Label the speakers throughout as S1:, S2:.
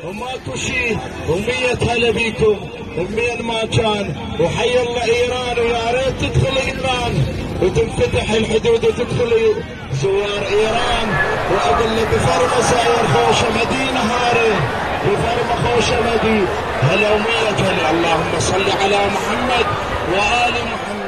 S1: وماكو شيء، ومية هلا بيكم ومين ما كان، وحي الله ايران، ويا ريت تدخل ايران وتنفتح الحدود وتدخل زوار ايران. واقول لك بفرمه صاير خوشه مدينه هاري، بفرمه خوشه مدينه. هلا ومية هلا. اللهم صل على محمد وآل محمد.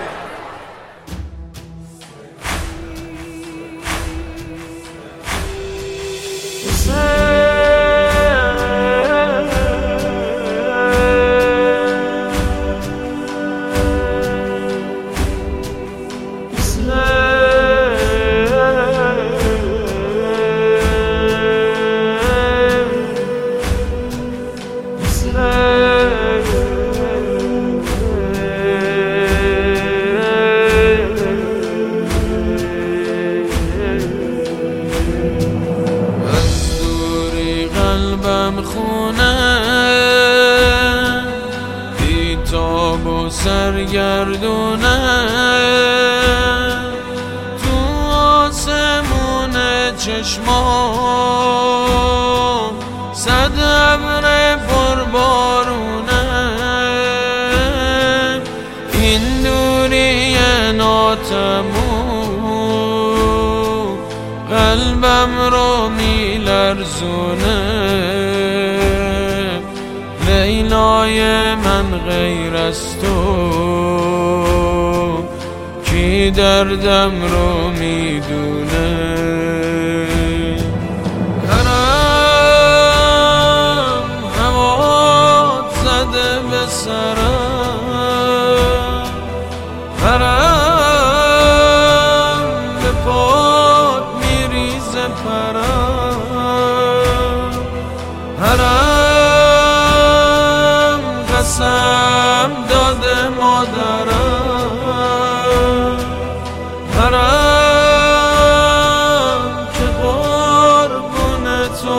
S2: سرگردونه تو آسمون چشمام، صد ابر پربارونه. این دوری ناتموم قلبم رو میلرزونه. لیلای من غیر از تو کی دردم رو میدونه. هرم هوات زده به سرم، هرم به پات میریزه پرم، هرم قسم داده مادرم، هرم که قربون تو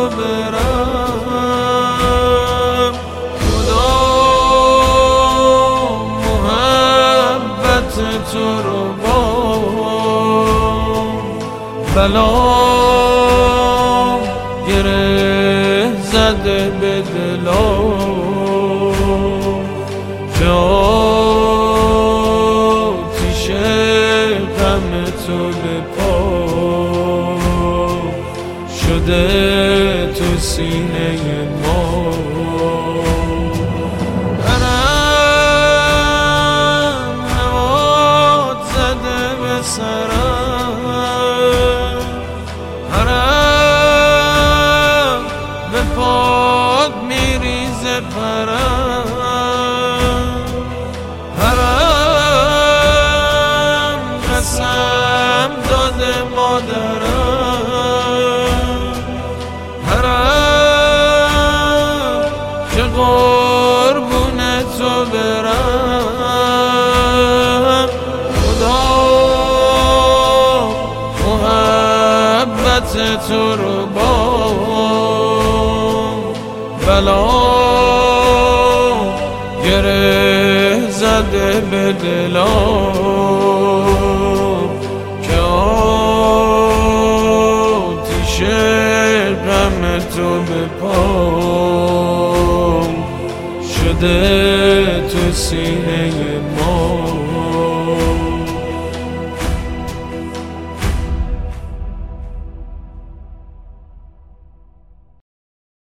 S2: برم. خدا محبت تو رو با بلا گره زده به دلم، که آتیش غم تو به پا شده تو سینه ما. هرم هوات زده به سرم، هرم به پات میریزه پرم، هرم قسم داده مادرم، هرم که قربون تو برم. خدا محبت تو رو با بلا گره زده به دلم، که آتیش غم تو به پام شده تو سینه